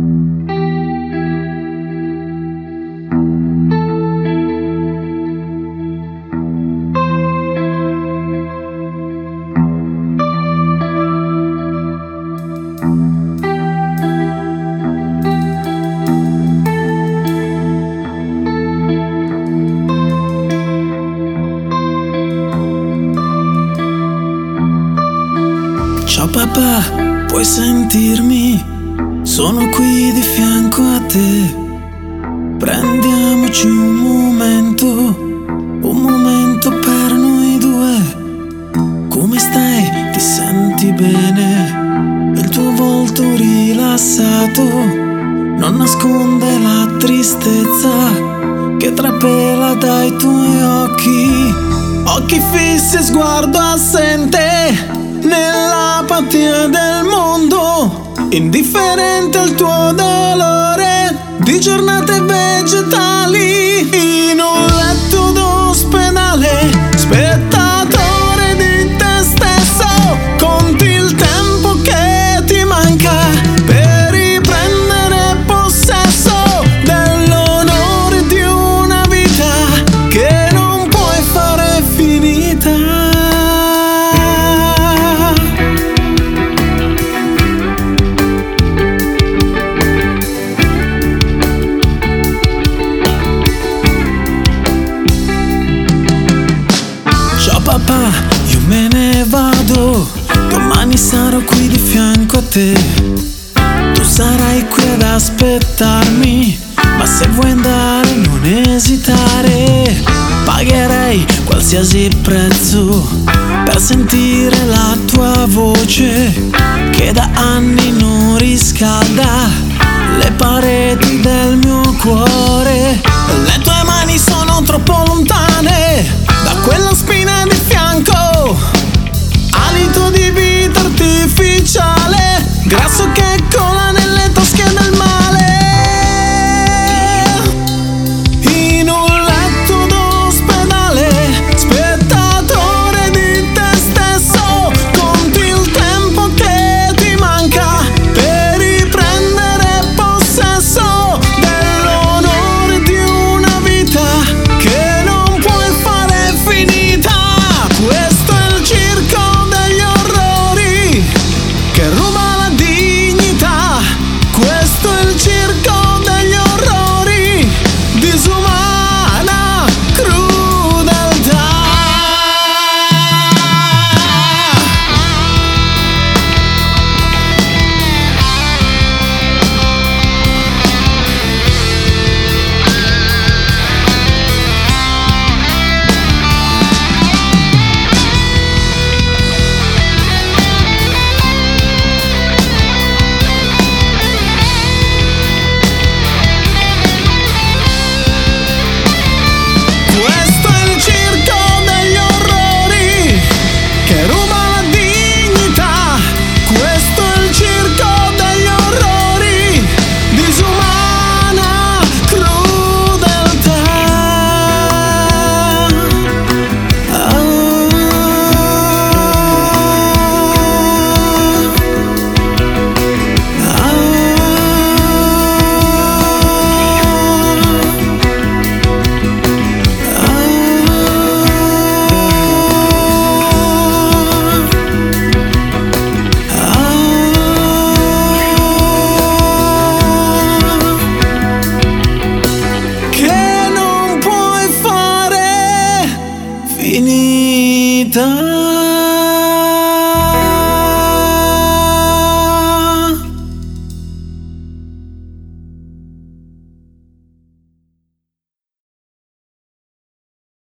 Ciao papà, puoi sentirmi? Sono qui di fianco a te. Prendiamoci un momento per noi due. Come stai? Ti senti bene? Il tuo volto rilassato non nasconde la tristezza che trapela dai tuoi occhi. Occhi fissi, sguardo assente nell'apatia del mondo, indifferente al tuo dolore di giornate vegetali. In un letto d'ospedale, spettatore di te stesso, conti il tempo che ti manca per riprendere possesso dell'onore di una vita che non puoi fare finita. Papà, io me ne vado, domani sarò qui di fianco a te. Tu sarai qui ad aspettarmi, ma se vuoi andare non esitare. Pagherei qualsiasi prezzo per sentire la tua voce che da anni non riscalda le pareti del mio cuore. Le tue mani sono troppo lontane da quella spina di fianco, alito di vita artificiale, grasso che cola nelle tasche del male. In un letto d'ospedale, spettatore di te stesso, conti il tempo che ti manca per riprendere possesso dell'onore di una vita che non puoi fare finita. Questo è il circo degli orrori che ruba la dignità. Questo è il circo degli orrori, disumana crudeltà. Questo è il circo degli orrori che ruba la dignità. Questo è il circo degli orrori, disumana crudeltà. Che non puoi fare finita.